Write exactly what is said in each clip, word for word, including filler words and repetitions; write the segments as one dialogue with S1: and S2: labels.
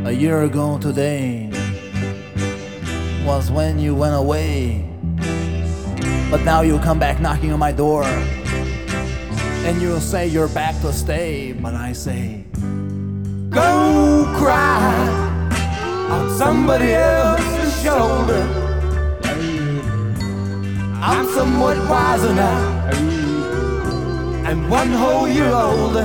S1: A year ago today was when you went away, but now you come back knocking on my door, and you'll say you're back to stay. But I say, go cry on somebody else's shoulder. I'm somewhat wiser now, and one whole year older.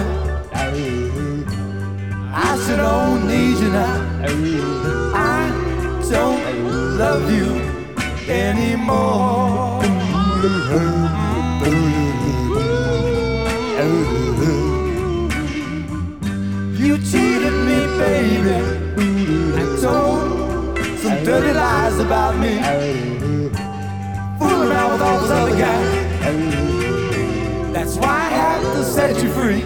S1: I sure don't need you now. I don't love you anymore. You cheated me, baby, and told some dirty lies about me, fooling around with all those other guys. That's why I had to set you free.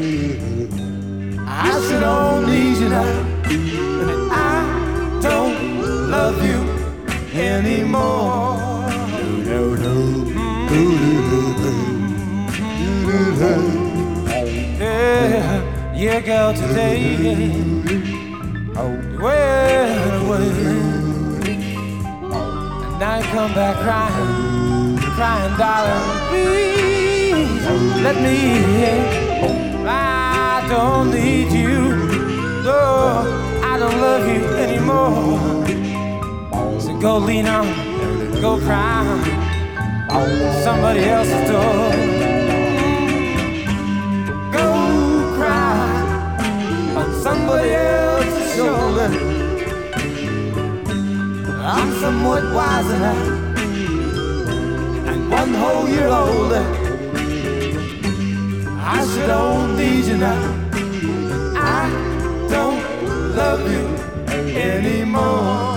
S1: I sure don't need you now, and I don't love you anymore. No, no, no. Yeah, yeah, girl, today you went away, and now you come back crying, crying, darling. Please let me in. I don't need you, no, I don't love you anymore. So go lean on, go cry on somebody else's door. Go cry on somebody else's shoulder. I'm somewhat wiser now, and one whole year older. I sure don't need you now. I don't love you anymore.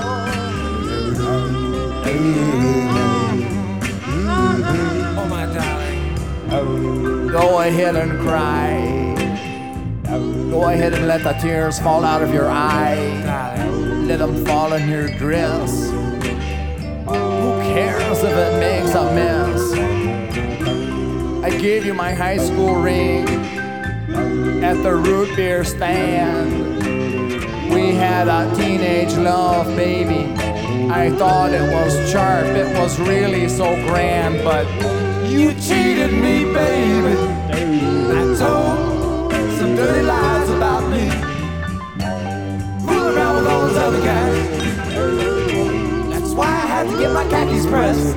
S1: Oh, my darling. Go ahead and cry. Go ahead and let the tears fall out of your eyes. Let them fall in your dress. Who cares if it makes a mess? I gave you my high school ring at the root beer stand. We had a teenage love, baby. I thought it was sharp, it was really so grand. But you cheated me, baby. I told some dirty lies about me, fooling around with all those other guys. That's why I had to get my khakis pressed.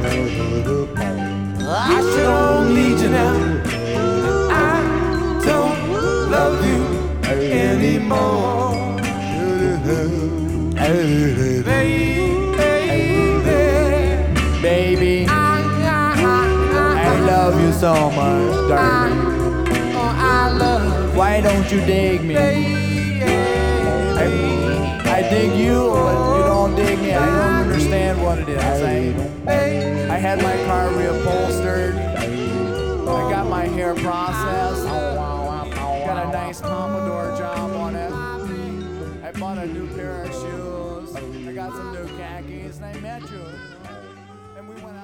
S1: I sure don't need you now. I don't love you anymore. Baby, baby, baby, I love you so much, darling. I love. Why don't you dig me? I, I dig you, but you don't dig me. I don't understand what it is. I, I had my car reupholstered. I got my hair processed. Got a nice Commodore job on it. I bought a new pair of shoes. I got some new khakis, and I met you. And we went